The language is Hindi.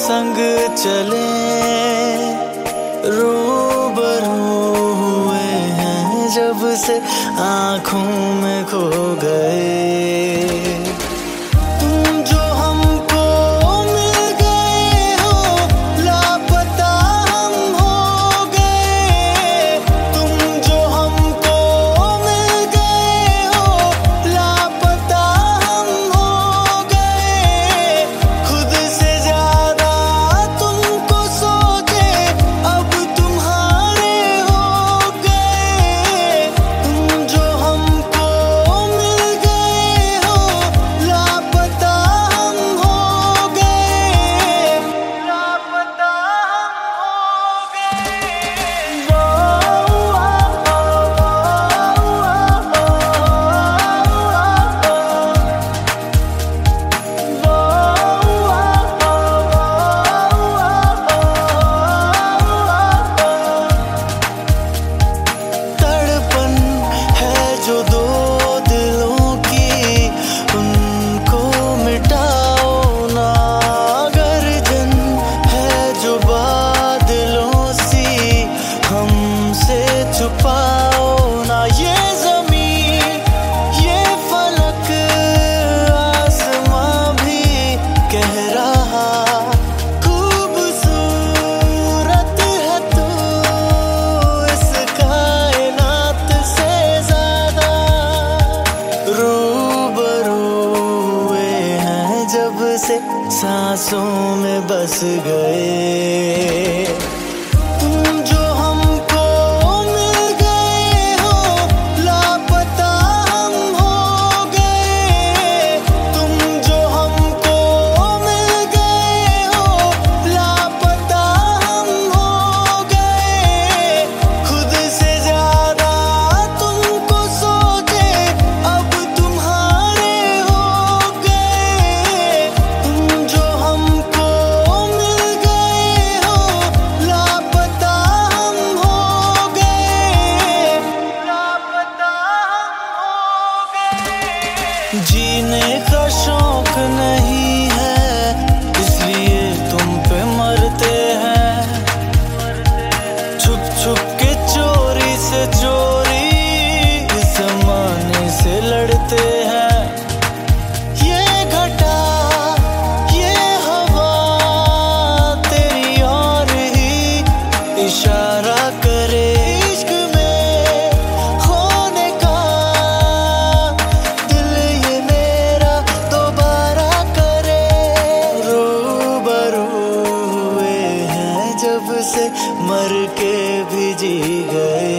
संग चले, रूबरू हुए हैं जब से आँखों में खो गए। तुम जो हमको मिल गए हो, लापता हम हो गए। तुम जो हमको मिल गए हो, लापता हम हो गए। खुद से ज्यादा तुमको सोचे, अब तुम्हारे हो गए। तुम जो हमको मिल गए हो, लापता हम हो गए। लापता हम तड़पन है जो दो दिलों की, उनको मिटाओ ना। गर्जन है जो बादलों सी, हमसे छुपाओ ना। ये ज़मीन, ये फलक, आसमां भी कह रहा, खूबसूरत है तू इस कायनात से ज्यादा। रूबरू हुए हैं जब से सांसों में बस गए। तुम जो हमको मिल गए हो, लापता हम हो गए। तुम जो हमको मिल गए हो, लापता हम हो गए। खुद से ज्यादा तुमको सोचे, अब तुम्हारे हो गए। तुम जो हमको मिल गए हो, लापता हम हो गए। लापता हम हो गए। जीने का शौक नहीं है, इसलिए तुम पे मरते हैं। छुप छुप के चोरी से चोरी इस जमाने से लड़ते हैं। ये घटा, ये हवा तेरी और ही इशारा करे। इश्क में खोने का दिल ये मेरा दोबारा करे। रूबरू हुए हैं जब से मर के भी जी गए।